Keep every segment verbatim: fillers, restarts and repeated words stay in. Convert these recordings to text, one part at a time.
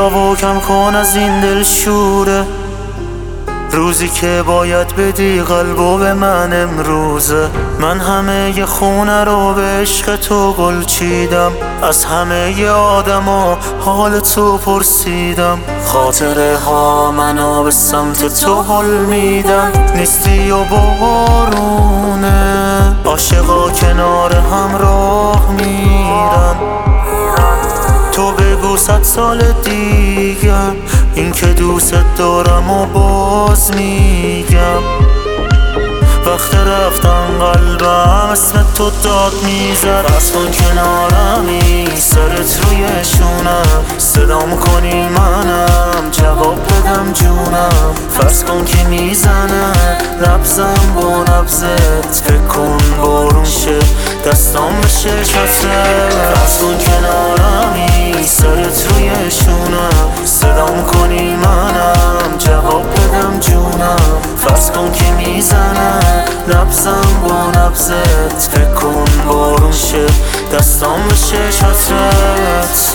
هوا کم کن از این دل شوره، روزی که باید بدی قلبو به من امروزه. من همه ی خونه رو به عشق تو گل چیدم، از همه ی آدما حال تو پرسیدم. خاطره ها منو به سمت تو حل میدن، نیستی و بارونه، عاشقا کنار هم راه میرن. تو بگو صد سال دیگه این که دوست دارم و باز میگم. وقت رفتن قلبم اسم تو داد میزد، بس کن کنارمی سرت روی شونم، صدام کنی منم جواب بدم جونم. فرض کن که میزنه نبزم با نبزت، فکر کن بارون شه دستام بشه چترت. فرض کن کنارمی سرت روی شونم، صدام کنی منم جواب بدم جونم. فرض کن که میزنه نبزم با نبزت، فکر کن بارون شه دستام بشه چترت.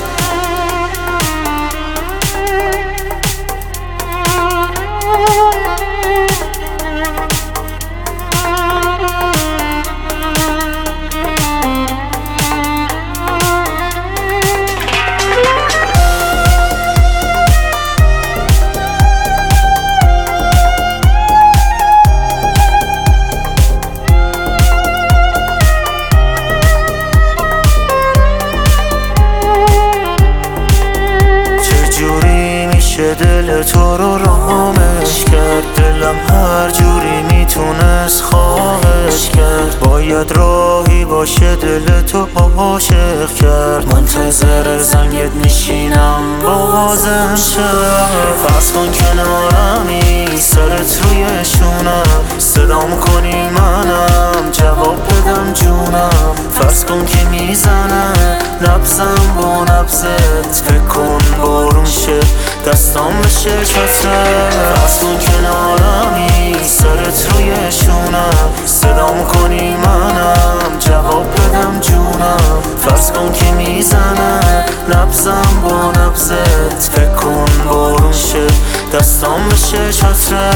دل تو رو رامش کرد، دلم هر جوری میتونست خواهش کرد. باید راهی باشه دل تو عاشق کرد، منتظر زنگت میشینم بازم شد. فرض کن کنارمی سرت روی شونم، صدام کنی منم جواب بدم جونم. فرض کن که میزنه نبزم با نبزت، فکر کن بارون شه دستام بشه چترت. فرض کن کنارمی سرت روی شونم، صدام کنی منم جواب بدم جونم. فرض کن که میزنه نبزم با نبزت، فکر کن بارون شه دستام بشه چترت.